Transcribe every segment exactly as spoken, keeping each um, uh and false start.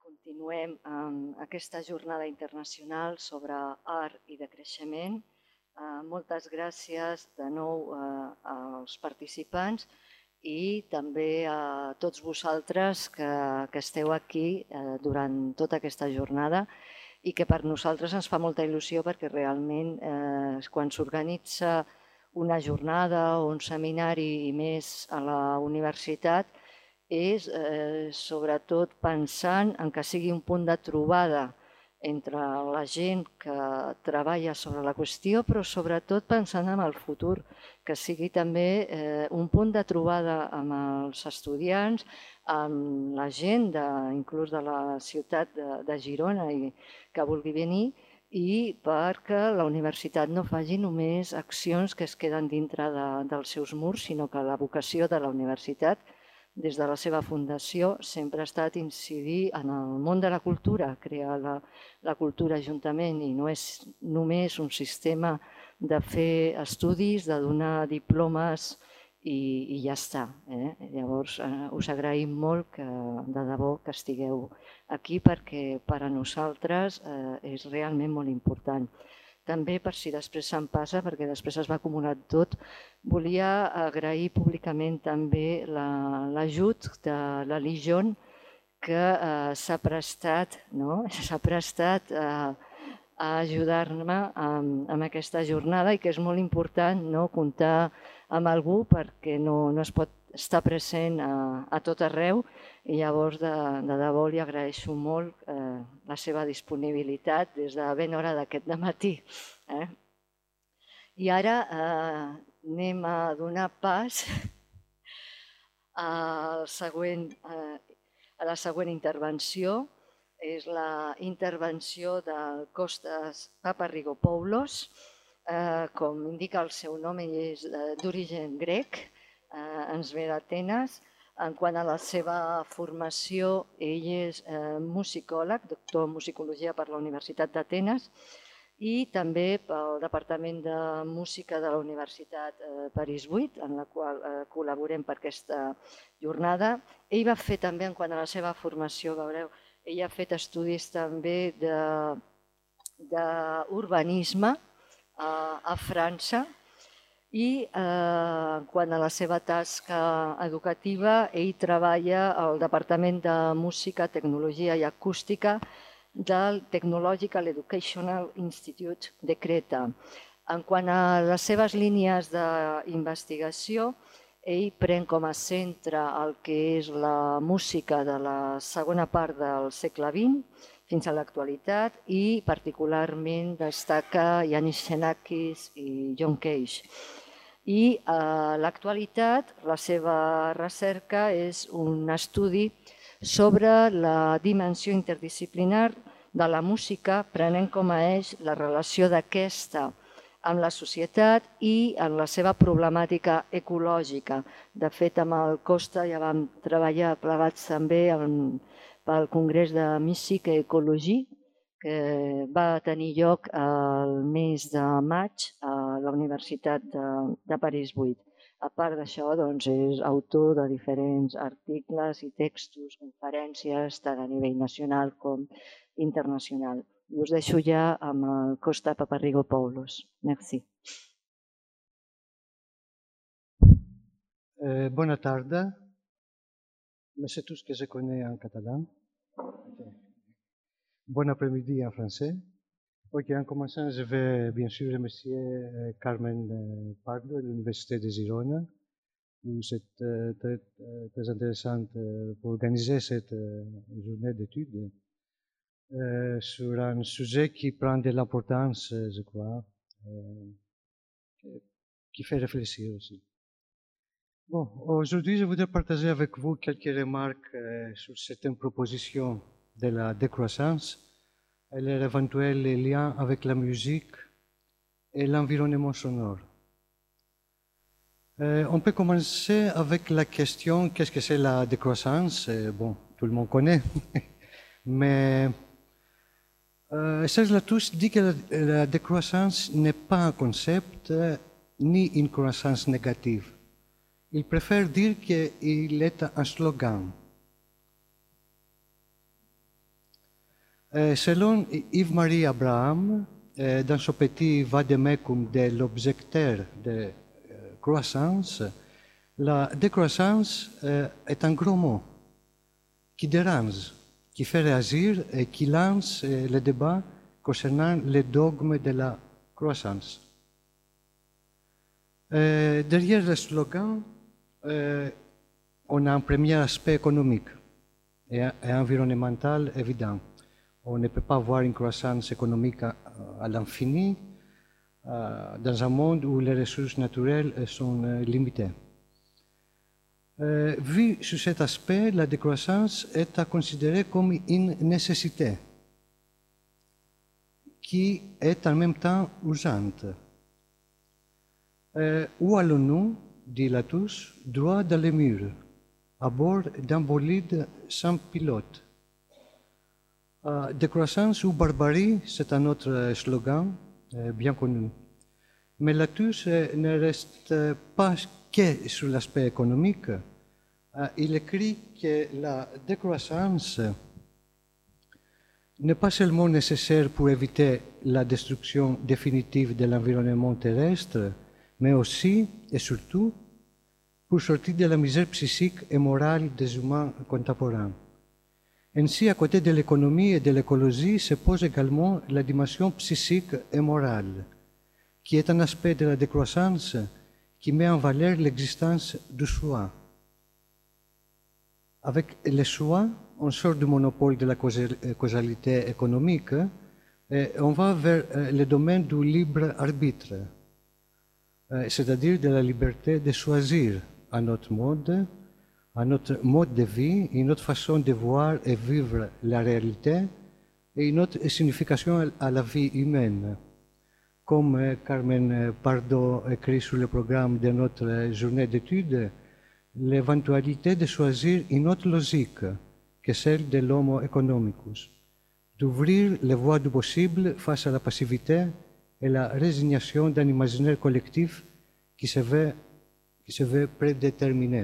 continuem amb aquesta jornada internacional sobre art i de creixement. Moltes gràcies de nou als participants i també a tots vosaltres que esteu aquí durant tota aquesta jornada i que per nosaltres ens fa molta il·lusió perquè realment quan s'organitza una jornada o un seminari i més a la universitat és sobretot pensant en que sigui un punt de trobada entre la gent que treballa sobre la qüestió, però sobretot pensant en el futur, que sigui també un punt de trobada amb els estudiants, amb la gent inclús de la ciutat de Girona que vulgui venir i perquè la universitat no faci només accions que es queden dintre dels seus murs, sinó que la vocació de la universitat des de la seva fundació sempre ha estat incidir en el món de la cultura, crear la cultura juntament i no és només un sistema de fer estudis, de donar diplomes i ja està. Llavors us agraïm molt de debò que estigueu aquí perquè per a nosaltres és realment molt important. També, per si després se'n passa, perquè després es va acumular tot, volia agrair públicament també l'ajut de la Lijon que s'ha prestat a ajudar-me en aquesta jornada i que és molt important comptar amb algú perquè no es pot estar present a tot arreu i llavors de debò li agraeixo molt la seva disponibilitat des de ben hora d'aquest dematí. I ara anem a donar pas a la següent intervenció. És la intervenció del Kostas Paparrigopoulos. Com indica el seu nom, ell és d'origen grec, ens ve d'Atenes. En quant a la seva formació, ell és musicòleg, doctor en musicologia per la Universitat d'Atenes i també pel Departament de Música de la Universitat París vuit, en la qual col·laborem per aquesta jornada. Ell va fer també, en quant a la seva formació, veureu, ell ha fet estudis també d'urbanisme a França i quant a la seva tasca educativa, ell treballa al Departament de Música, Tecnologia i Acústica del Technological Educational Institute de Creta. En quant a les seves línies d'investigació, ell pren com a centre el que és la música de la segona part del segle vint fins a l'actualitat i particularment destaca Yanis Xenakis i John Cage. I a l'actualitat la seva recerca és un estudi sobre la dimensió interdisciplinar de la música, prenent com a eix la relació d'aquesta amb la societat i en la seva problemàtica ecològica. De fet, amb el Costa ja vam treballar plegats també pel Congrés de Musique et Écologie, que va tenir lloc el mes de maig a la Universitat de París vuit. A part d'això, és autor de diferents articles i textos, conferències, tant a nivell nacional com internacional. I us deixo ja amb el Kostas Paparrigopoulos. Merci. Bona tarda. Merci à tous que je connais en catalan. Bon après-midi en français. Ok, en commençant, je vais bien sûr remercier Carmen Pardo de l'Université de Girona pour cette très, très intéressante pour organiser cette journée d'études euh, sur un sujet qui prend de l'importance, je crois, euh, qui fait réfléchir aussi. Bon, aujourd'hui, je voudrais partager avec vous quelques remarques euh, sur certaines propositions de la décroissance et leur éventuel lien avec la musique et l'environnement sonore. Euh, on peut commencer avec la question qu'est-ce que c'est la décroissance? euh, Bon, tout le monde connaît, mais euh, Serge Latouche dit que la, la décroissance n'est pas un concept euh, ni une croissance négative. Il préfère dire qu'il est un slogan. Euh, selon Yves-Marie Abraham, euh, dans son petit Vademecum de l'objecteur de euh, croissance, la décroissance euh, est un gros mot qui dérange, qui fait réagir et qui lance euh, le débat concernant les dogmes de la croissance. Euh, derrière le slogan, euh, on a un premier aspect économique et, et environnemental évident. On ne peut pas avoir une croissance économique à, à l'infini euh, dans un monde où les ressources naturelles sont euh, limitées. Euh, vu sous cet aspect, la décroissance est à considérer comme une nécessité qui est en même temps urgente. Euh, où allons-nous, dit Latouche, droit dans les murs, à bord d'un bolide sans pilote? Euh, décroissance ou barbarie, c'est un autre slogan euh, bien connu. Mais Latouche euh, ne reste pas que sur l'aspect économique. Euh, il écrit que la décroissance n'est pas seulement nécessaire pour éviter la destruction définitive de l'environnement terrestre, mais aussi et surtout pour sortir de la misère psychique et morale des humains contemporains. Ainsi, à côté de l'économie et de l'écologie, se pose également la dimension psychique et morale, qui est un aspect de la décroissance qui met en valeur l'existence du soi. Avec le soi, on sort du monopole de la causalité économique et on va vers le domaine du libre arbitre, c'est-à-dire de la liberté de choisir à notre mode, à notre mode de vie, une autre façon de voir et vivre la réalité et une autre signification à la vie humaine. Comme Carmen Pardo écrit sur le programme de notre journée d'études, l'éventualité de choisir une autre logique que celle de l'homo economicus, d'ouvrir les voies du possible face à la passivité et la résignation d'un imaginaire collectif qui se veut, qui se veut prédéterminé.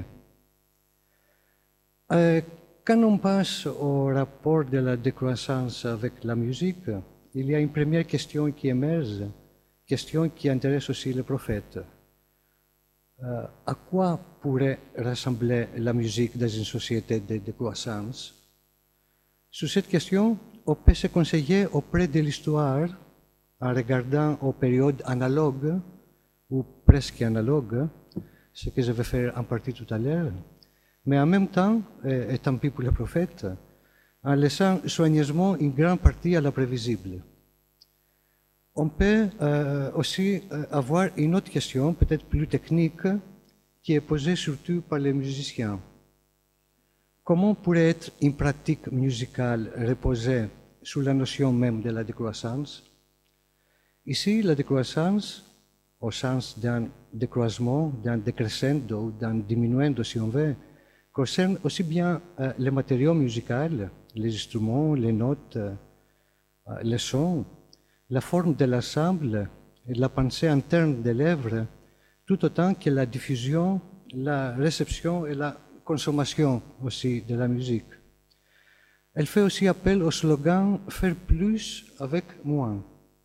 Euh, quand on passe au rapport de la décroissance avec la musique, il y a une première question qui émerge, question qui intéresse aussi les prophètes. Euh, à quoi pourrait ressembler la musique dans une société de décroissance? Sur cette question, on peut se conseiller auprès de l'histoire en regardant aux périodes analogues ou presque analogues, ce que je vais faire en partie tout à l'heure, mais en même temps, et tant pis pour les prophètes, en laissant soigneusement une grande partie à l'imprévisible. On peut euh, aussi avoir une autre question, peut-être plus technique, qui est posée surtout par les musiciens. Comment pourrait être une pratique musicale reposée sur la notion même de la décroissance? Ici, la décroissance, au sens d'un décroissement, d'un décrescendo, d'un diminuendo si on veut, concerne aussi bien euh, les matériaux musicaux, les instruments, les notes, euh, les sons, la forme de l'ensemble, la pensée interne des lèvres, tout autant que la diffusion, la réception et la consommation aussi de la musique. Elle fait aussi appel au slogan « faire plus avec moins ».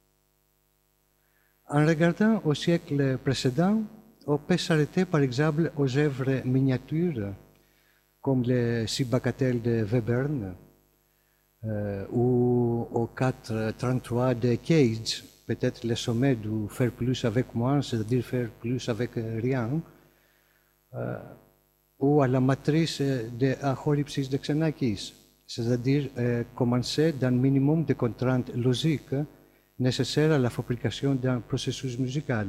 En regardant au siècle précédent, on peut s'arrêter par exemple aux œuvres miniatures, comme les Six Bagatelles de Webern, euh, ou au quatre trente-trois de Cage, peut-être le sommet du faire plus avec moins, c'est-à-dire faire plus avec rien, euh, ou à la matrice de Ahoripsis de Xenakis, c'est-à-dire euh, commencer d'un minimum de contraintes logiques nécessaires à la fabrication d'un processus musical.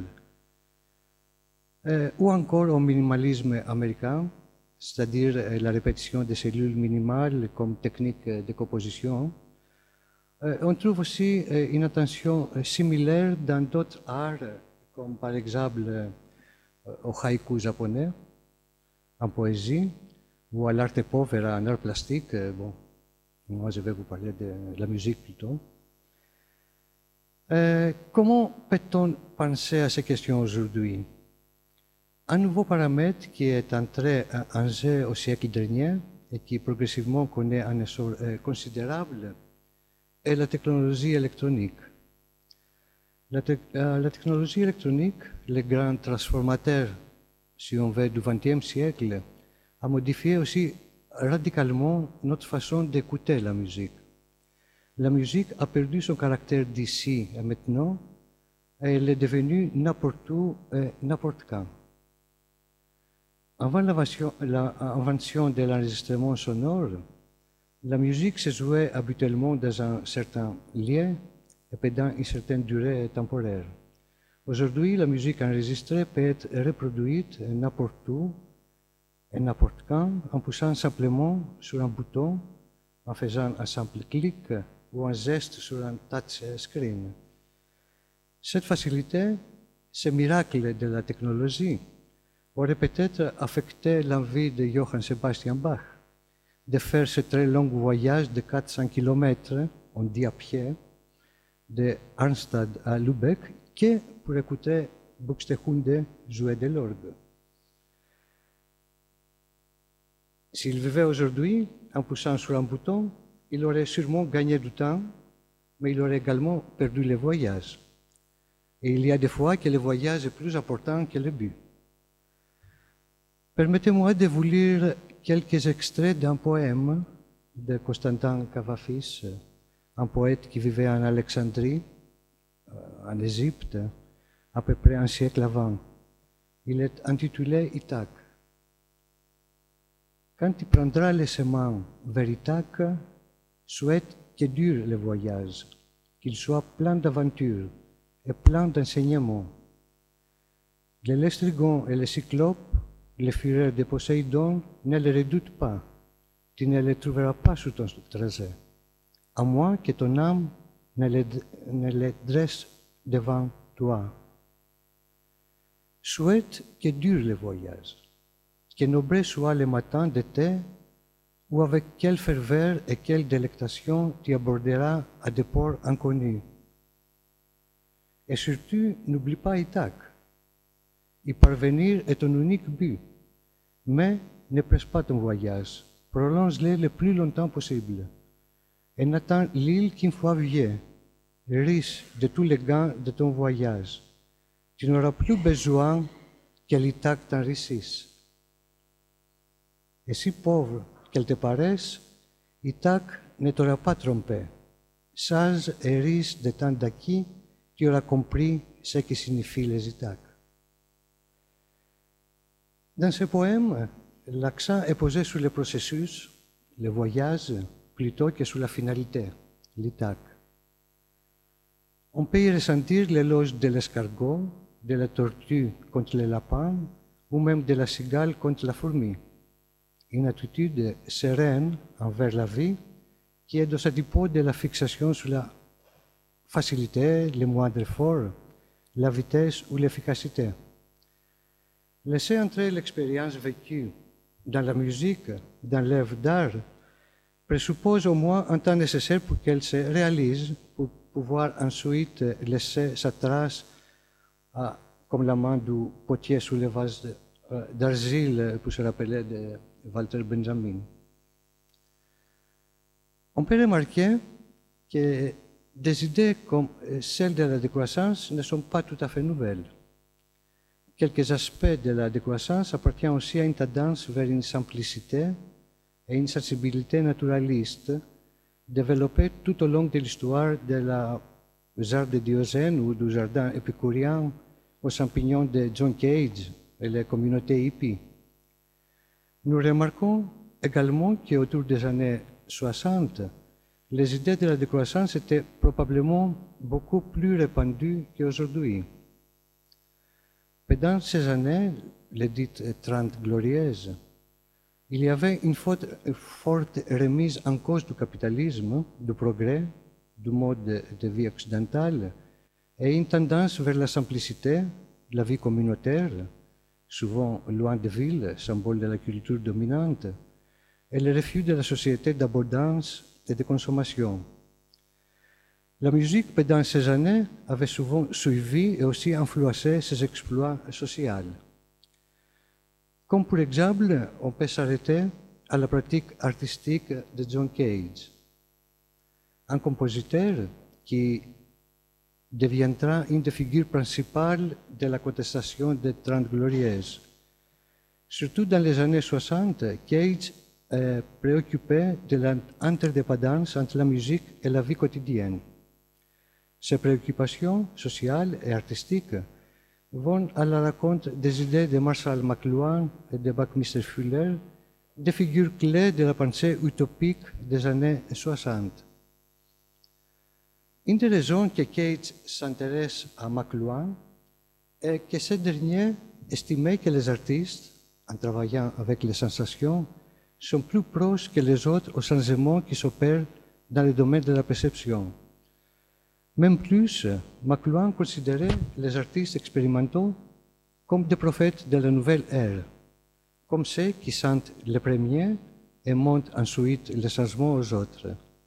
Euh, ou encore au minimalisme américain, c'est-à-dire euh, la répétition des cellules minimales comme technique de composition. Euh, on trouve aussi euh, une attention euh, similaire dans d'autres arts, comme par exemple euh, au haïku japonais, en poésie, ou à l'arte povera, en art plastique. Euh, bon, moi, je vais vous parler de la musique plutôt. Euh, comment peut-on penser à ces questions aujourd'hui? Un nouveau paramètre qui est entré en jeu au siècle dernier et qui progressivement connaît un essor euh, considérable est la technologie électronique. La, te euh, la technologie électronique, le grand transformateur, si on veut, du vingtième siècle, a modifié aussi radicalement notre façon d'écouter la musique. La musique a perdu son caractère d'ici et maintenant, et elle est devenue n'importe où et n'importe quand. Avant l'invention de l'enregistrement sonore, la musique se jouait habituellement dans un certain lieu et pendant une certaine durée temporaire. Aujourd'hui, la musique enregistrée peut être reproduite n'importe où et n'importe quand en poussant simplement sur un bouton, en faisant un simple clic ou un geste sur un touch screen. Cette facilité, ce miracle de la technologie, aurait peut-être affecté l'envie de Johann Sebastian Bach de faire ce très long voyage de quatre cents kilomètres, on dit à pied, de Arnstadt à Lübeck, que pour écouter Buxtehude jouer de l'orgue. S'il vivait aujourd'hui, en poussant sur un bouton, il aurait sûrement gagné du temps, mais il aurait également perdu le voyage. Et il y a des fois que le voyage est plus important que le but. Permettez-moi de vous lire quelques extraits d'un poème de Constantin Cavafis, un poète qui vivait en Alexandrie, en Égypte, à peu près un siècle avant. Il est intitulé Ithaque. Quand tu prendras le chemin vers Ithaque, souhaite que dure le voyage, qu'il soit plein d'aventures et plein d'enseignements. Les Lestrigons et les Cyclopes, les fureurs de Poséidon, ne les redoutent pas. Tu ne les trouveras pas sur ton trajet, à moins que ton âme ne les, ne les dresse devant toi. Souhaite que dure le voyage, que nombreux soient les matins d'été où avec quelle ferveur et quelle délectation tu aborderas à des ports inconnus. Et surtout, n'oublie pas Ithaque. Y parvenir est ton unique but, mais ne presse pas ton voyage, prolonge-le le plus longtemps possible, et n'attends l'île qu'une fois vue, riche de tous les gains de ton voyage. Tu n'auras plus besoin que l'Ithaque t'enrichisse. Et si pauvre qu'elle te paraisse, Ithaque ne t'aura pas trompé. Sage et riche de tant d'acquis, tu auras compris ce que signifient les Ithaques. Dans ce poème, l'accent est posé sur le processus, le voyage, plutôt que sur la finalité, l'Ithaque. On peut y ressentir l'éloge de l'escargot, de la tortue contre le lapin, ou même de la cigale contre la fourmi. Une attitude sereine envers la vie qui est aux antipodes de la fixation sur la facilité, le moindre effort, la vitesse ou l'efficacité. Laisser entrer l'expérience vécue dans la musique, dans l'œuvre d'art, présuppose au moins un temps nécessaire pour qu'elle se réalise, pour pouvoir ensuite laisser sa trace, à, comme la main du potier sous le vase d'argile, pour se rappeler de Walter Benjamin. On peut remarquer que des idées comme celles de la décroissance ne sont pas tout à fait nouvelles. Quelques aspects de la décroissance appartiennent aussi à une tendance vers une simplicité et une sensibilité naturaliste développées tout au long de l'histoire de la arts de Diogène ou du jardin épicurien aux champignons de John Cage et les communautés hippies. Nous remarquons également qu'autour des années soixante, les idées de la décroissance étaient probablement beaucoup plus répandues qu'aujourd'hui. Pendant ces années, les dites Trente Glorieuses, il y avait une forte, forte remise en cause du capitalisme, du progrès, du mode de vie occidental, et une tendance vers la simplicité, la vie communautaire, souvent loin des villes, symbole de la culture dominante, et le refus de la société d'abondance et de consommation. La musique, pendant ces années, avait souvent suivi et aussi influencé ces exploits sociaux. Comme pour exemple, on peut s'arrêter à la pratique artistique de John Cage. un compositeur qui deviendra une des figures principales de la contestation des Trente Glorieuses. Surtout dans les années soixante, Cage est préoccupé de l'interdépendance entre la musique et la vie quotidienne. Ces préoccupations sociales et artistiques vont à la rencontre des idées de Marshall McLuhan et de Buckminster Fuller, des figures clés de la pensée utopique des années soixante. Une des raisons que Cage s'intéresse à McLuhan est que ce dernier estimait que les artistes, en travaillant avec les sensations, sont plus proches que les autres aux changements qui s'opèrent dans le domaine de la perception. Même plus, McLuhan considérait les artistes expérimentaux comme des prophètes de la nouvelle ère, comme ceux qui sentent les premiers et montrent ensuite les changements aux autres.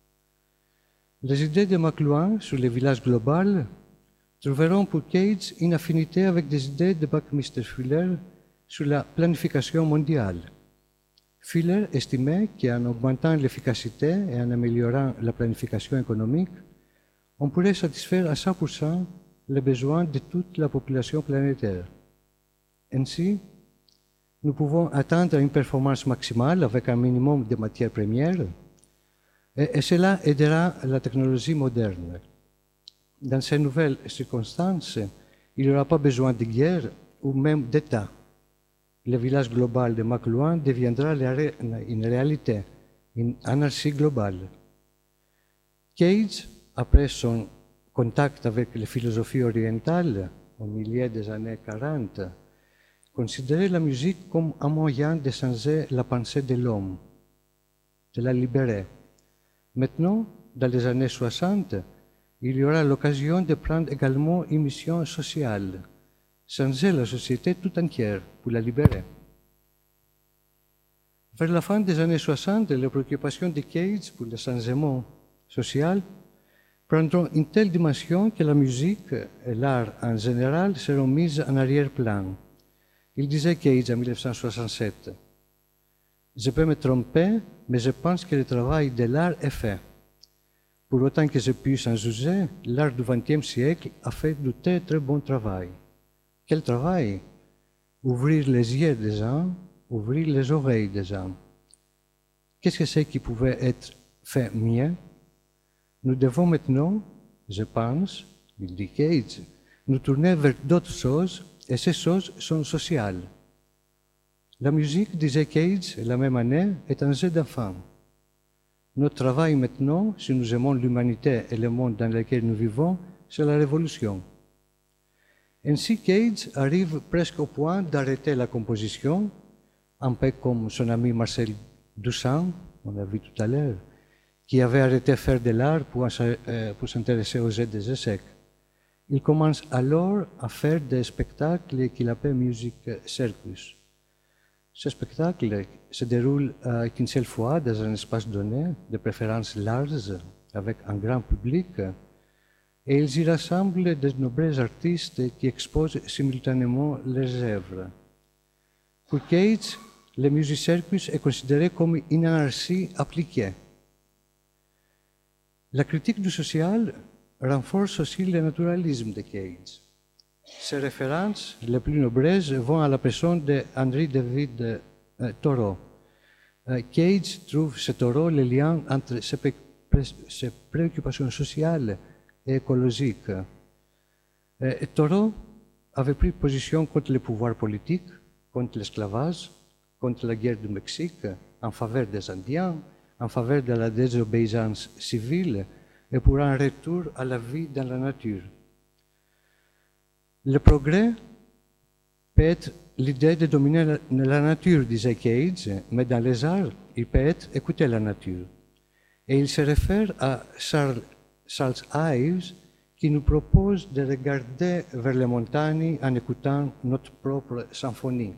Les idées de McLuhan sur le village global trouveront pour Cage une affinité avec des idées de Buckminster Fuller sur la planification mondiale. Fuller estimait qu'en augmentant l'efficacité et en améliorant la planification économique, on pourrait satisfaire à cent pour cent les besoins de toute la population planétaire. Ainsi, nous pouvons atteindre une performance maximale avec un minimum de matières premières, et cela aidera la technologie moderne. Dans ces nouvelles circonstances, il n'y aura pas besoin de guerre ou même d'État. Le village global de McLuhan deviendra une réalité, une anarchie globale. Cage, après son contact avec les philosophies orientales au milieu des années quarante, considérait la musique comme un moyen de changer la pensée de l'homme, de la libérer. Maintenant, dans les années soixante, il y aura l'occasion de prendre également une mission sociale, changer la société tout entière pour la libérer. Vers la fin des années soixante, les préoccupations de Cage pour le changement social prendront une telle dimension que la musique et l'art en général seront mises en arrière-plan. Il disait Cage en mille neuf cent soixante-sept. Je peux me tromper, mais je pense que le travail de l'art est fait. Pour autant que je puisse en juger, l'art du vingtième siècle a fait du très très bon travail. Quel travail? Ouvrir les yeux des gens, ouvrir les oreilles des gens. Qu'est-ce que c'est qui pouvait être fait mieux? Nous devons maintenant, je pense, il dit Cage, nous tourner vers d'autres choses, et ces choses sont sociales. La musique, disait Cage, la même année, est un jeu d'enfant. Notre travail maintenant, si nous aimons l'humanité et le monde dans lequel nous vivons, c'est la révolution. Ainsi, Cage arrive presque au point d'arrêter la composition, un peu comme son ami Marcel Duchamp, on l'a vu tout à l'heure, qui avait arrêté de faire de l'art pour, pour s'intéresser aux jeux des échecs. Il commence alors à faire des spectacles qu'il appelle Music Circus. Ce spectacle se déroule euh, qu'une seule fois dans un espace donné, de préférence large, avec un grand public, et ils y rassemblent de nombreux artistes qui exposent simultanément leurs œuvres. Pour Cage, le Music Circus est considéré comme une anarchie appliquée. La critique du social renforce aussi le naturalisme de Cage. Ses références les plus nombreuses vont à la personne d'Henry David euh, Thoreau. Euh, Cage trouve chez Thoreau le lien entre ses, ses préoccupations sociales et écologiques. Euh, Thoreau avait pris position contre le pouvoir politique, contre l'esclavage, contre la guerre du Mexique, en faveur des Indiens, en faveur de la désobéissance civile et pour un retour à la vie dans la nature. Le progrès peut être l'idée de dominer la, la nature, disait Cage, mais dans les arts, il peut être écouter la nature. Et il se réfère à Charles, Charles Ives, qui nous propose de regarder vers les montagnes en écoutant notre propre symphonie.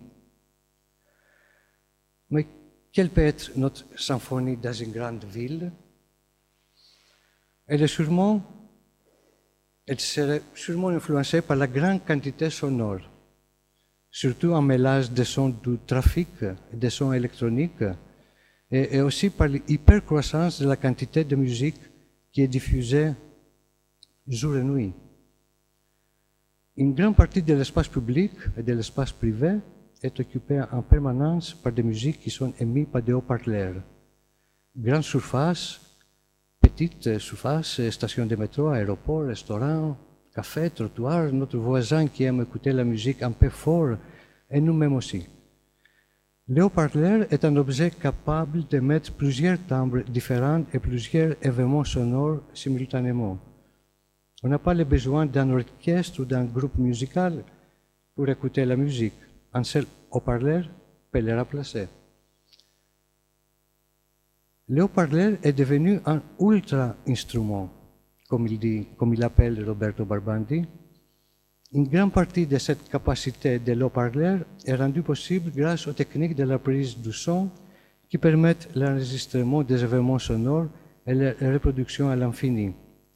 Mais quelle peut être notre symphonie dans une grande ville? Elle est sûrement Elle serait sûrement influencée par la grande quantité sonore, surtout un mélange de sons du trafic et de sons électroniques, et, et aussi par l'hypercroissance de la quantité de musique qui est diffusée jour et nuit. Une grande partie de l'espace public et de l'espace privé est occupée en permanence par des musiques qui sont émises par des haut-parleurs. Grande surface, petite surface, stations de métro, aéroports, restaurants, cafés, trottoirs, notre voisin qui aime écouter la musique un peu fort, et nous-mêmes aussi. Le haut-parleur est un objet capable de mettre plusieurs timbres différents et plusieurs événements sonores simultanément. On n'a pas le besoin d'un orchestre ou d'un groupe musical pour écouter la musique. Un seul haut-parleur peut le remplacer. Le haut-parleur est devenu un ultra-instrument, comme il dit, comme il appelle Roberto Barbandi. Une grande partie de cette capacité de haut-parleur est rendue possible grâce aux techniques de la prise du son qui permettent l'enregistrement des événements sonores et leur reproduction à l'infini.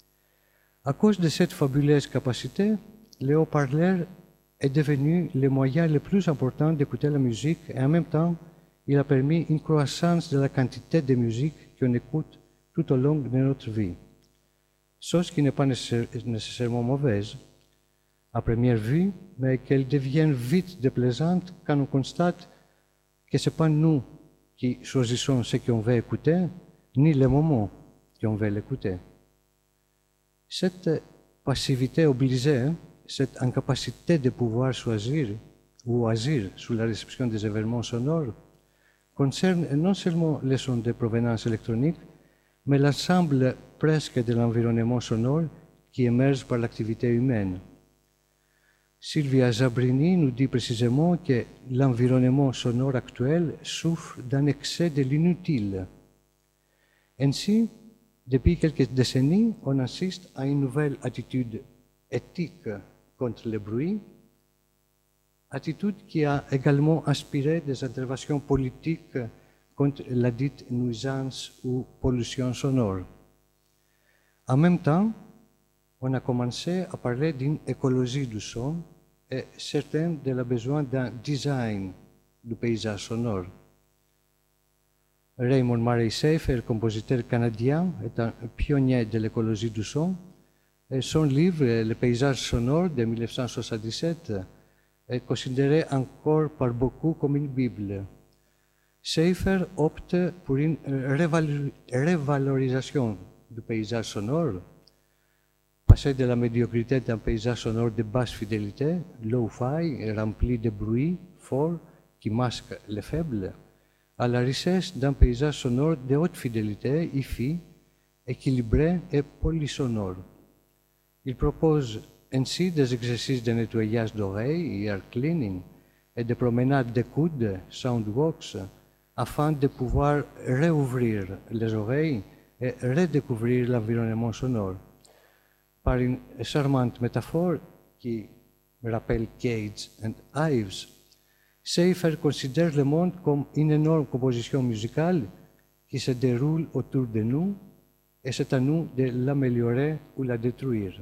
À cause de cette fabuleuse capacité, le haut-parleur est devenu le moyen le plus important d'écouter la musique et en même temps, il a permis une croissance de la quantité de musique qu'on écoute tout au long de notre vie. Chose qui n'est pas nécessairement mauvaise à première vue, mais qu'elle devient vite déplaisante quand on constate que ce n'est pas nous qui choisissons ce qu'on veut écouter, ni le moment qu'on veut l'écouter. Cette passivité obligée, cette incapacité de pouvoir choisir ou agir sur la réception des événements sonores, concerne non seulement les sons de provenance électronique, mais l'ensemble presque de l'environnement sonore qui émerge par l'activité humaine. Silvia Zabrini nous dit précisément que l'environnement sonore actuel souffre d'un excès de l'inutile. Ainsi, depuis quelques décennies, on assiste à une nouvelle attitude éthique contre le bruit, attitude qui a également inspiré des interventions politiques contre la dite nuisance ou pollution sonore. En même temps, on a commencé à parler d'une écologie du son et certains de la besoin d'un design du paysage sonore. Raymond Murray Schafer, compositeur canadien, est un pionnier de l'écologie du son. Et son livre, Le paysage sonore de mille neuf cent soixante-dix-sept, est considéré encore par beaucoup comme une Bible. Schafer opte pour une révalorisation du paysage sonore, passer de la médiocrité d'un paysage sonore de basse fidélité, low-fi, rempli de bruit fort qui masque les faibles, à la richesse d'un paysage sonore de haute fidélité, hi-fi, équilibré et polysonore. Il propose ainsi des exercices de nettoyage d'oreilles, ear cleaning, et de promenades de coude, sound walks, afin de pouvoir réouvrir les oreilles et redécouvrir l'environnement sonore. Par une charmante métaphore qui me rappelle Cage and Ives, Schafer considère le monde comme une énorme composition musicale qui se déroule autour de nous et c'est à nous de l'améliorer ou la détruire.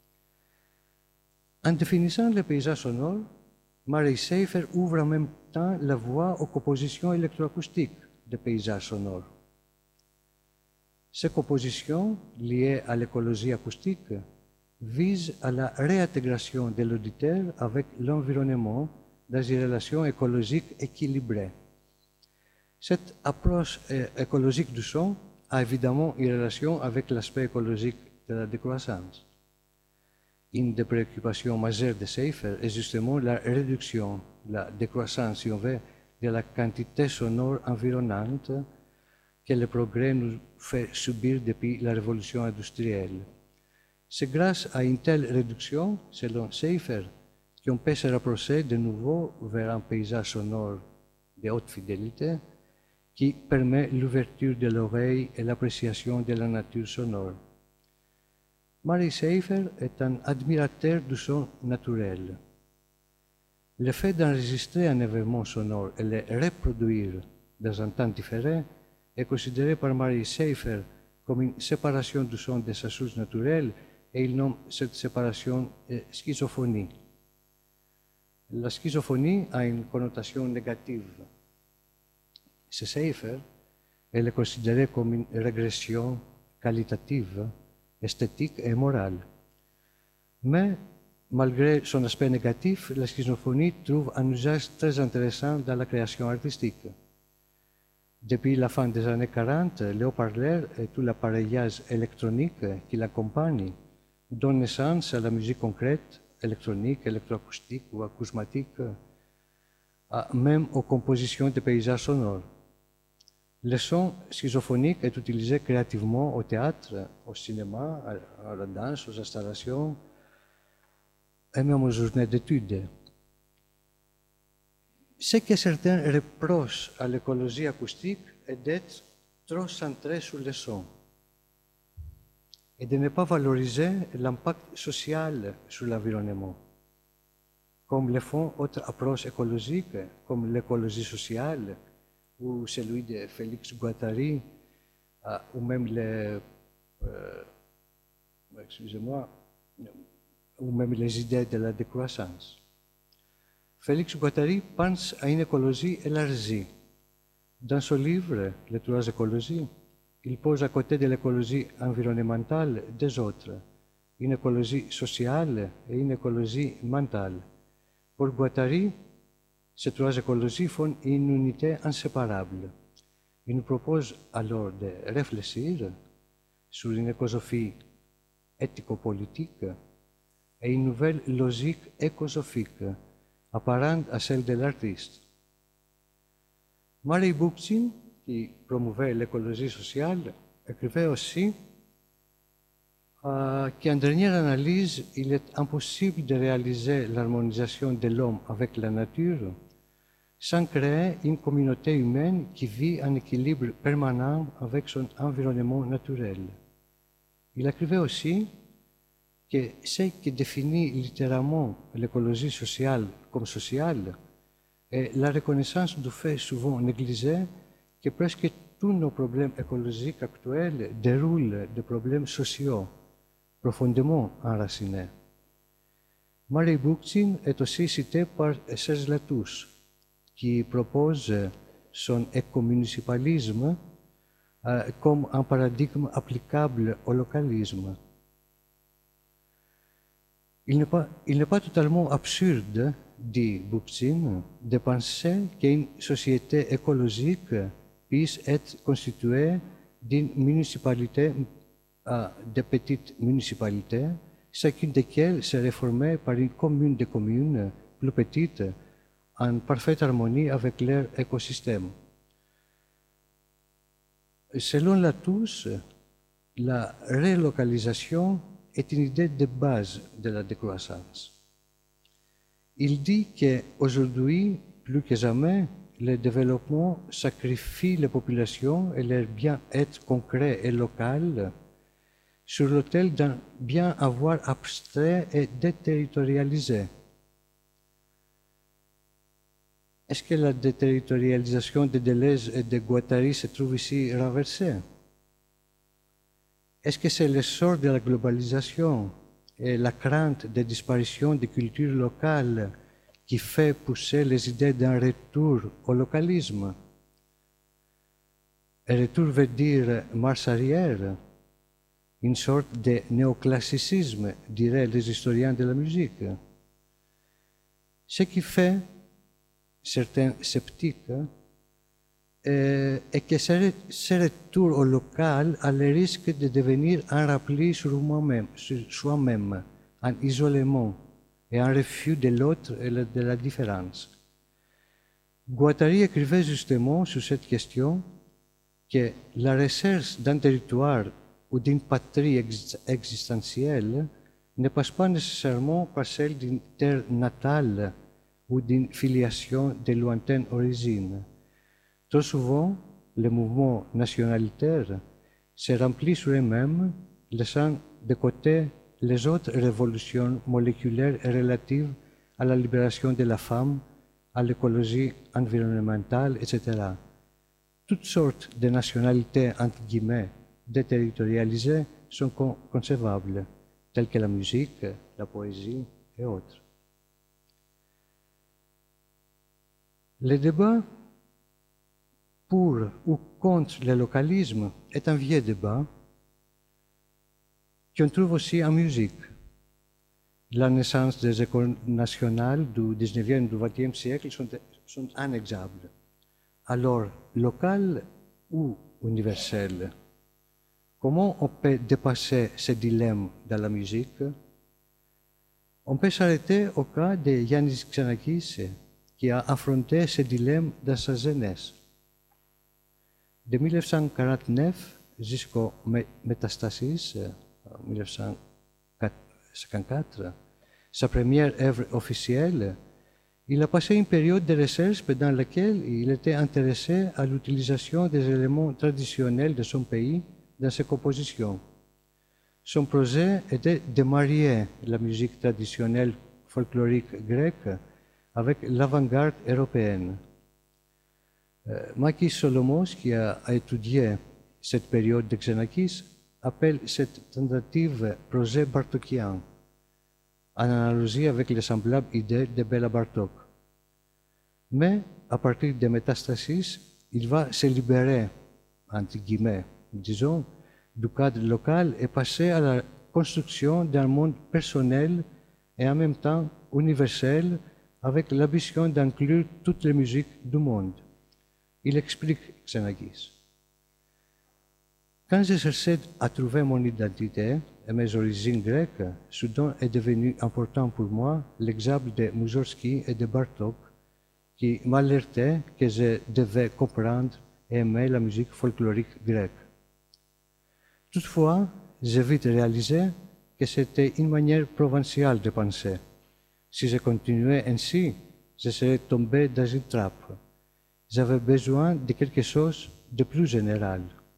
En définissant le paysage sonore, Murray Schafer ouvre en même temps la voie aux compositions électroacoustiques de paysages sonores. Ces compositions, liées à l'écologie acoustique, visent à la réintégration de l'auditeur avec l'environnement dans une relation écologique équilibrée. Cette approche écologique du son a évidemment une relation avec l'aspect écologique de la décroissance. Une des préoccupations majeures de Schafer est justement la réduction, la décroissance, si on veut, de la quantité sonore environnante que le progrès nous fait subir depuis la révolution industrielle. C'est grâce à une telle réduction, selon Schafer, qu'on peut se rapprocher de nouveau vers un paysage sonore de haute fidélité qui permet l'ouverture de l'oreille et l'appréciation de la nature sonore. Murray Schafer est un admirateur du son naturel. Le fait d'enregistrer un événement sonore et le reproduire dans un temps différé est considéré par Murray Schafer comme une séparation du son de sa source naturelle et il nomme cette séparation eh, schizophonie. La schizophonie a une connotation négative. Chez Schafer, elle est considérée comme une régression qualitative esthétique et morale. Mais, malgré son aspect négatif, la schizophonie trouve un usage très intéressant dans la création artistique. Depuis la fin des années quarante, le haut-parleur et tout l'appareillage électronique qui l'accompagne donnent naissance à la musique concrète, électronique, électroacoustique ou acousmatique, même aux compositions de paysages sonores. Le son schizophonique est utilisé créativement au théâtre, au cinéma, à la danse, aux installations et même aux journées d'études. Ce que certains reprochent à l'écologie acoustique est d'être trop centrée sur le son et de ne pas valoriser l'impact social sur l'environnement, comme le font autres approches écologiques, comme l'écologie sociale, ou celui de Félix Guattari, euh, ou même les, euh, excusez-moi, ou même les idées de la décroissance. Félix Guattari pense à une écologie élargie. Dans son livre, Les trois écologies, il pose à côté de l'écologie environnementale deux autres, une écologie sociale et une écologie mentale. Pour Guattari, ces trois écologies font une unité inséparable. Il nous propose alors de réfléchir sur une écosophie éthico-politique et une nouvelle logique écosophique, apparente à celle de l'artiste. Murray Bookchin, qui promouvait l'écologie sociale, écrivait aussi euh, qu'en dernière analyse, il est impossible de réaliser l'harmonisation de l'homme avec la nature sans créer une communauté humaine qui vit en équilibre permanent avec son environnement naturel. Il écrivait aussi que ce qui définit littéralement l'écologie sociale comme sociale est la reconnaissance du fait souvent négligé que presque tous nos problèmes écologiques actuels déroulent de problèmes sociaux profondément enracinés. Murray Bookchin est aussi cité par Serge Latouche, qui propose son écomunicipalisme euh, comme un paradigme applicable au localisme. Il n'est pas, il n'est pas totalement absurde, dit Bookchin, de penser qu'une société écologique puisse être constituée d'une municipalité, euh, de petites municipalités, chacune desquelles serait formée par une commune de communes plus petites, en parfaite harmonie avec leur écosystème. Selon Latouche, la relocalisation est une idée de base de la décroissance. Il dit qu'aujourd'hui, plus que jamais, le développement sacrifie les populations et leur bien-être concret et local sur l'autel d'un bien avoir abstrait et déterritorialisé. Est-ce que la déterritorialisation de Deleuze et de Guattari se trouve ici renversée? Est-ce que c'est l'essor de la globalisation et la crainte de disparition des cultures locales qui fait pousser les idées d'un retour au localisme? Un retour veut dire marche arrière, une sorte de néoclassicisme, diraient les historiens de la musique. Ce qui fait certains sceptiques, euh, et que ce, ce retour au local a le risque de devenir un repli sur moi-même, sur soi-même, un isolement et un refus de l'autre et de la différence. Guattari écrivait justement sur cette question que la recherche d'un territoire ou d'une patrie ex existentielle ne passe pas nécessairement par celle d'une terre natale ou d'une filiation de lointaine origine. Trop souvent, les mouvements nationalitaires se remplissent sur eux-mêmes, laissant de côté les autres révolutions moléculaires et relatives à la libération de la femme, à l'écologie environnementale, et cetera. Toutes sortes de nationalités, entre guillemets, déterritorialisées sont con concevables, telles que la musique, la poésie et autres. Le débat pour ou contre le localisme est un vieux débat qu'on trouve aussi en musique. La naissance des écoles nationales du dix-neuvième et du vingtième siècle sont, sont un exemple. Alors, local ou universel? Comment on peut dépasser ce dilemme dans la musique? On peut s'arrêter au cas de Yannis Xenakis, qui a affronté ce dilemme dans sa jeunesse. De mille neuf cent quarante-neuf jusqu'au Métastasis, en mille neuf cent cinquante-quatre, sa première œuvre officielle, il a passé une période de recherche pendant laquelle il était intéressé à l'utilisation des éléments traditionnels de son pays dans ses compositions. Son projet était de marier la musique traditionnelle folklorique grecque avec l'avant-garde européenne. Euh, Makis Solomos, qui a, a étudié cette période de Xenakis, appelle cette tentative projet bartokien, en analogie avec les semblables idées de Béla Bartók. Mais, à partir de Métastasis, il va se libérer, entre guillemets, disons, du cadre local et passer à la construction d'un monde personnel et en même temps universel avec l'ambition d'inclure toutes les musiques du monde. Il explique Xenakis. Quand je cherchais à trouver mon identité et mes origines grecques, soudain est devenu important pour moi l'exemple de Mussorgsky et de Bartók qui m'alertaient que je devais comprendre et aimer la musique folklorique grecque. Toutefois, j'ai vite réalisé que c'était une manière provinciale de penser. Si je continuais ainsi, je serais tombé dans une trappe. J'avais besoin de quelque chose de plus général.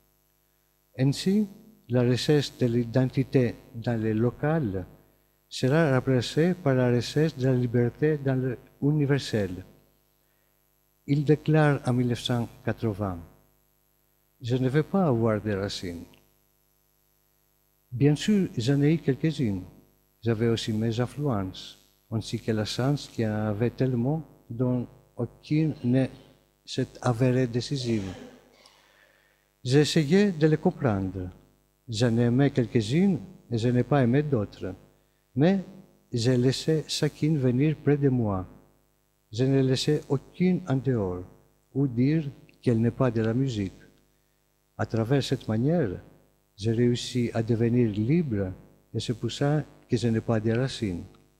Ainsi, la recherche de l'identité dans le local sera remplacée par la recherche de la liberté dans l'universel. Il déclare en mille neuf cent quatre-vingts « Je ne veux pas avoir de racines. » Bien sûr, j'en ai eu quelques-unes. J'avais aussi mes influences, ainsi que la chance qu'il y en avait tellement dont aucune ne s'est avérée décisive. J'ai essayé de les comprendre. J'en ai aimé quelques-unes et je n'ai pas aimé d'autres. Mais j'ai laissé chacune venir près de moi. Je n'ai laissé aucune en dehors, ou dire qu'elle n'est pas de la musique. À travers cette manière, j'ai réussi à devenir libre et c'est pour ça que je n'ai pas de racines.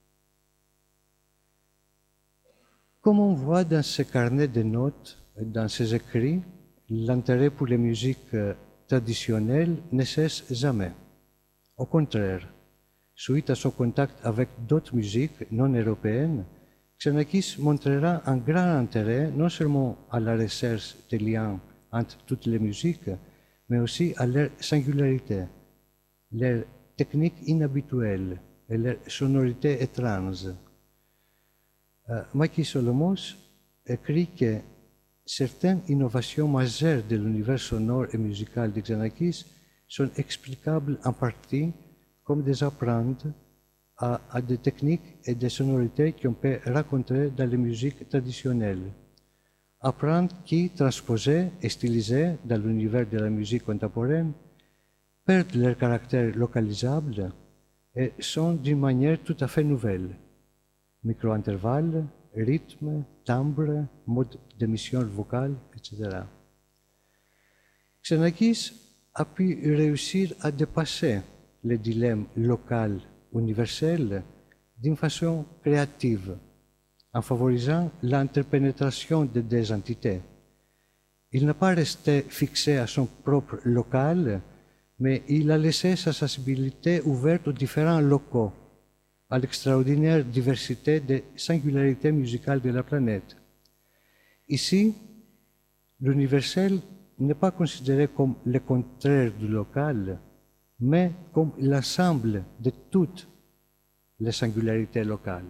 Comme on voit dans ce carnet de notes, dans ses écrits, l'intérêt pour les musiques traditionnelles ne cesse jamais. Au contraire, suite à son contact avec d'autres musiques non européennes, Xenakis montrera un grand intérêt non seulement à la recherche des liens entre toutes les musiques, mais aussi à leur singularité, leur technique inhabituelle et leur sonorité étrange. Euh, Makis Solomos écrit que certaines innovations majeures de l'univers sonore et musical de Xenakis sont explicables en partie comme des apprentes à, à des techniques et des sonorités qu'on peut rencontrer dans les musiques traditionnelles. Apprendre qui, transposées et stylisées dans l'univers de la musique contemporaine, perdent leur caractère localisable et sont d'une manière tout à fait nouvelle. Micro-intervalles, rythme, timbre, mode d'émission vocale, et cetera. Xenakis a pu réussir à dépasser le dilemme local universel d'une façon créative, en favorisant l'interpénétration de des entités. Il n'a pas resté fixé à son propre local, mais il a laissé sa sensibilité ouverte aux différents locaux, à l'extraordinaire diversité des singularités musicales de la planète. Ici, l'universel n'est pas considéré comme le contraire du local, mais comme l'ensemble de toutes les singularités locales.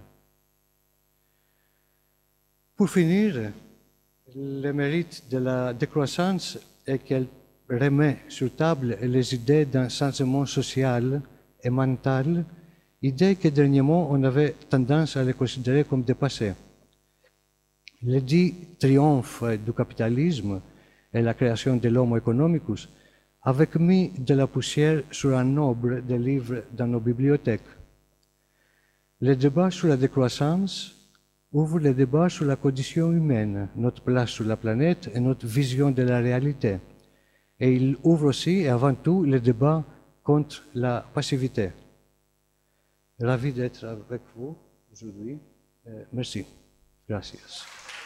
Pour finir, le mérite de la décroissance est qu'elle remet sur table les idées d'un changement social et mental, idées que dernièrement on avait tendance à les considérer comme dépassées. Le dit triomphe du capitalisme et la création de l'homo economicus avec mis de la poussière sur un nombre de livres dans nos bibliothèques. Le débat sur la décroissance ouvre le débat sur la condition humaine, notre place sur la planète et notre vision de la réalité. Et il ouvre aussi et avant tout le débat contre la passivité. Ravi d'être avec vous aujourd'hui. Euh, merci. Gracias.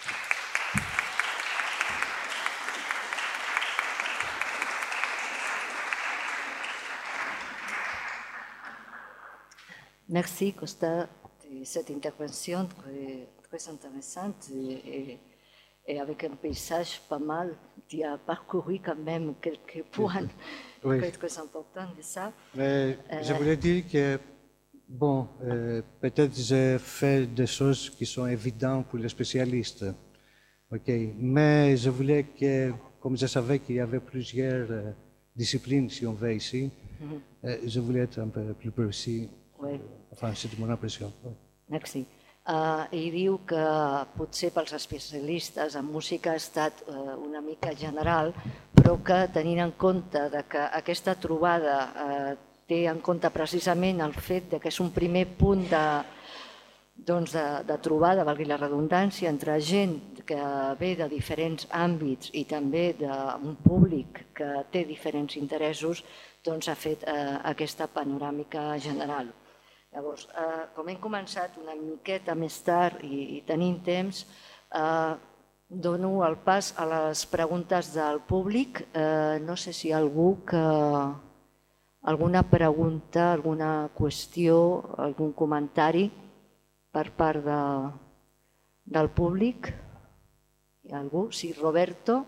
Merci Costa de cette intervention très, très intéressante et, et avec un paysage pas mal. Tu as parcouru quand même quelques points oui. très, très importants de ça. Mais euh, je voulais dire que, bon, euh, peut-être j'ai fait des choses qui sont évidentes pour les spécialistes. Okay. Mais je voulais que, comme je savais qu'il y avait plusieurs euh, disciplines, si on veut ici, mm-hmm. euh, je voulais être un peu plus précis. Oui. Enfin, c'est mon impression. Oui. Merci. Uh, I diu que potser pels especialistes en música ha estat uh, una mica general, però que tenint en compte de que aquesta trobada uh, té en compte precisament el fet de que és un primer punt de, doncs de, de trobada, valgui la redundància, entre gent que ve de diferents àmbits i també d'un públic que té diferents interessos, doncs ha fet uh, aquesta panoràmica general. Llavors, eh, com hem començat una miqueta més tard i, i tenim temps, eh, dono el pas a les preguntes del públic. Eh, no sé si hi ha algú que... alguna pregunta, alguna qüestió, algun comentari per part de, del públic. Hi ha algú? Sí, Roberto.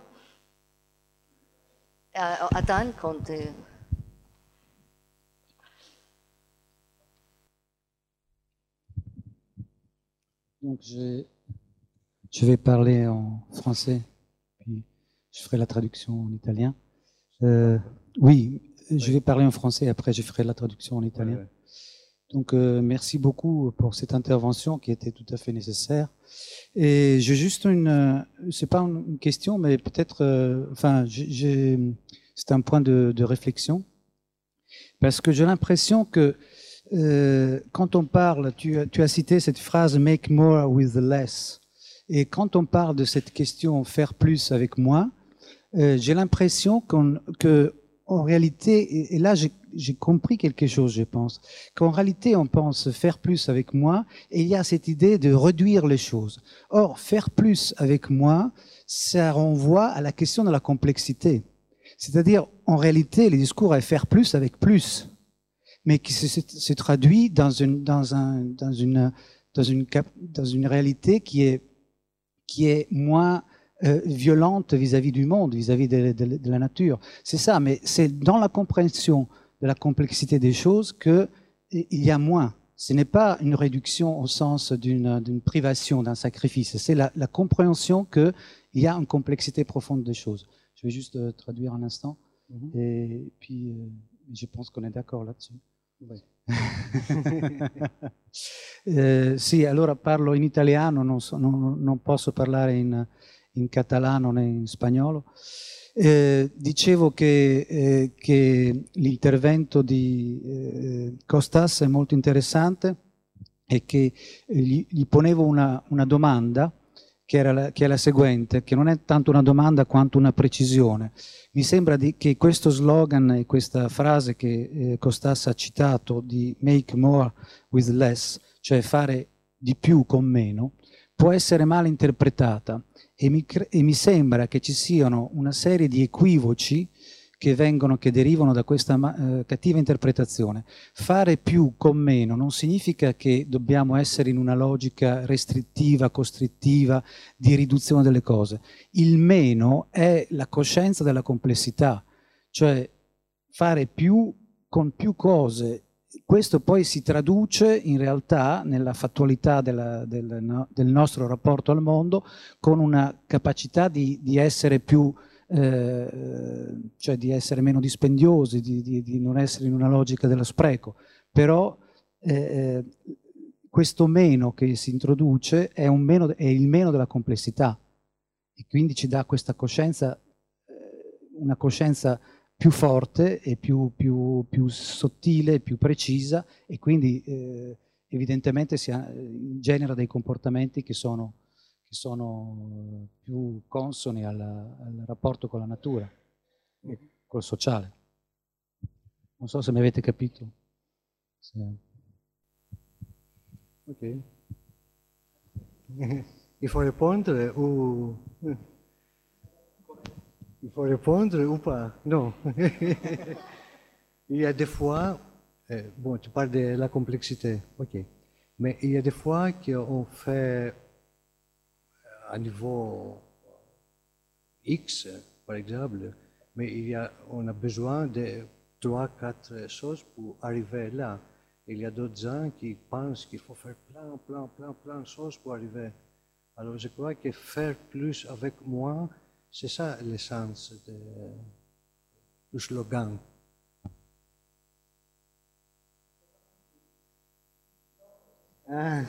Eh, attends, compte... Donc je, je vais parler en français, puis je ferai la traduction en italien. Euh, oui, je vais parler en français, après je ferai la traduction en italien. Ouais, ouais. Donc euh, merci beaucoup pour cette intervention qui était tout à fait nécessaire. Et j'ai juste une, c'est pas une question, mais peut-être, euh, enfin, j'ai, c'est un point de, de réflexion, parce que j'ai l'impression que Euh, quand on parle, tu, tu as cité cette phrase « make more with less ». Et quand on parle de cette question « faire plus avec moins euh, », j'ai l'impression qu'on, que, en réalité, et, et là j'ai compris quelque chose, je pense, qu'en réalité on pense faire plus avec moins, et il y a cette idée de réduire les choses. Or, faire plus avec moins, ça renvoie à la question de la complexité. C'est-à-dire, en réalité, le discours est faire plus avec plus, mais qui se, se traduit dans une, dans, un, dans, une, dans, une, dans une réalité qui est, qui est moins euh, violente vis-à-vis du monde, vis-à-vis de, de, de la nature. C'est ça, mais c'est dans la compréhension de la complexité des choses qu'il y a moins. Ce n'est pas une réduction au sens d'une, d'une privation, d'un sacrifice. C'est la, la compréhension qu'il y a une complexité profonde des choses. Je vais juste euh, traduire un instant, mm-hmm. et puis euh, je pense qu'on est d'accord là-dessus. eh, sì, allora parlo in italiano, non, so, non, non posso parlare in, in catalano né in spagnolo. Eh, dicevo che, eh, che l'intervento di eh, Costas è molto interessante e che gli, gli ponevo una, una domanda che, era la, che è la seguente, che non è tanto una domanda quanto una precisione. Mi sembra di, che questo slogan e questa frase che eh, Costas ha citato di make more with less, cioè fare di più con meno, può essere mal interpretata e mi, e mi sembra che ci siano una serie di equivoci che vengono, che derivano da questa eh, cattiva interpretazione. Fare più con meno non significa che dobbiamo essere in una logica restrittiva, costrittiva, di riduzione delle cose. Il meno è la coscienza della complessità, cioè fare più con più cose. Questo poi si traduce in realtà nella fattualità della, del, no, del nostro rapporto al mondo con una capacità di, di essere più Eh, cioè di essere meno dispendiosi, di, di, di non essere in una logica dello spreco, però eh, questo meno che si introduce è, un meno, è il meno della complessità e quindi ci dà questa coscienza, eh, una coscienza più forte e più, più, più sottile, più precisa, e quindi eh, evidentemente si ha, genera dei comportamenti che sono, che sono più consoni al, al rapporto con la natura e col sociale. Non so se mi avete capito. Sì. Ok. Il faut répondre ou... Il faut répondre ou pas? Non. Il y a des fois... Euh, bon, tu parles de la complexité. Ok. Mais il y a des fois qu'on fait à niveau X, par exemple, mais il y a, on a besoin de trois, quatre choses pour arriver là. Il y a d'autres gens qui pensent qu'il faut faire plein, plein, plein, plein de choses pour arriver. Alors je crois que faire plus avec moins, c'est ça l'essence du slogan. Ah.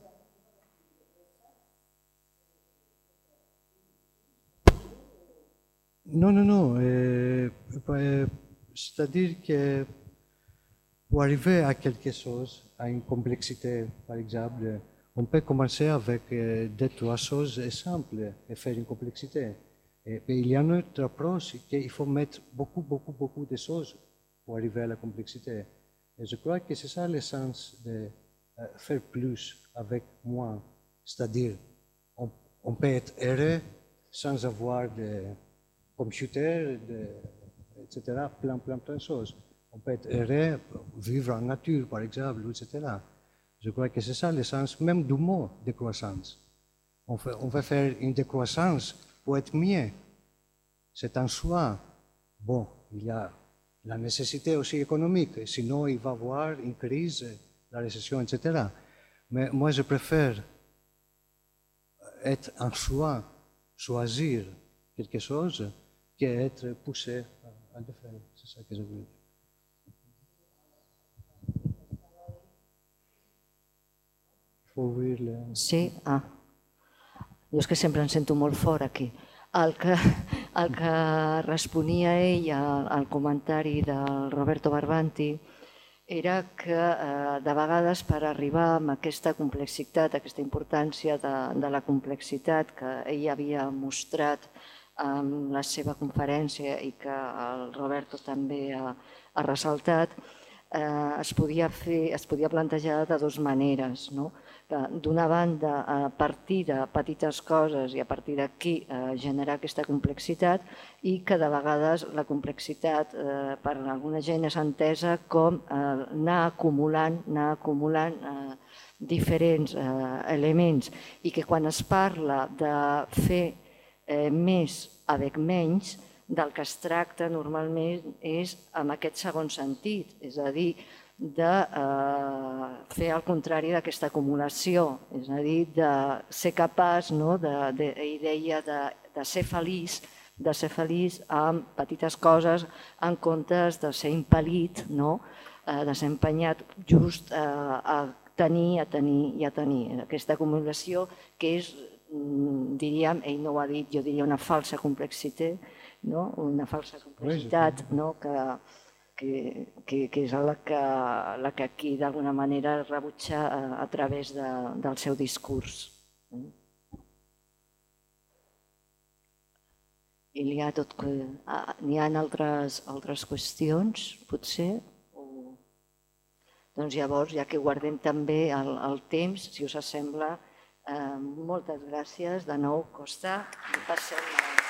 Non, non, non. Euh, euh, C'est-à-dire que pour arriver à quelque chose, à une complexité, par exemple, on peut commencer avec euh, deux, trois choses simples et faire une complexité. Et, et il y a une autre approche qu'il faut mettre beaucoup, beaucoup, beaucoup de choses pour arriver à la complexité. Et je crois que c'est ça l'essence de euh, faire plus avec moins. C'est-à-dire, on, on peut être heureux sans avoir de computer, de, et cetera, plein, plein, plein de choses. On peut être heureux, vivre en nature, par exemple, et cetera. Je crois que c'est ça l'essence même du mot décroissance. On, fait, on va faire une décroissance pour être mieux. C'est un choix. Bon, il y a la nécessité aussi économique, sinon il va y avoir une crise, la récession, et cetera. Mais moi, je préfère être un choix, choisir quelque chose, qu'être poussé à le faire. C'est ça que je voulais dire. Sí? Ah. Jo és que sempre em sento molt fort aquí. El que, el que responia ell al, al comentari del Roberto Barbanti era que eh, de vegades per arribar a aquesta complexitat, aquesta importància de, de la complexitat que ell havia mostrat en la seva conferència i que el Roberto també ha, ha ressaltat, eh, es, podia fer, es podia plantejar de dues maneres, no? D'una banda, a partir de petites coses i a partir d'aquí generar aquesta complexitat, i que de vegades la complexitat per alguna gent és entesa com anar acumulant, anar acumulant diferents elements, i que quan es parla de fer més avec menys, del que es tracta normalment és en aquest segon sentit, és a dir, de fer el contrari d'aquesta acumulació, és a dir, de ser capaç, ell deia, de ser feliç, de ser feliç amb petites coses en comptes de ser impel·lit, de ser empenyat just a tenir, a tenir i a tenir. Aquesta acumulació que és, diríem, ell no ho ha dit, jo diria una falsa complexitat, una falsa complexitat que Que, que, que és la que, la que aquí d'alguna manera rebutja a, a través de, del seu discurs. I n'hi ha, tot, n'hi ha altres, altres qüestions, potser? O... Doncs llavors, ja que guardem també el, el temps, si us sembla, eh, moltes gràcies de nou, Costa, i passem a...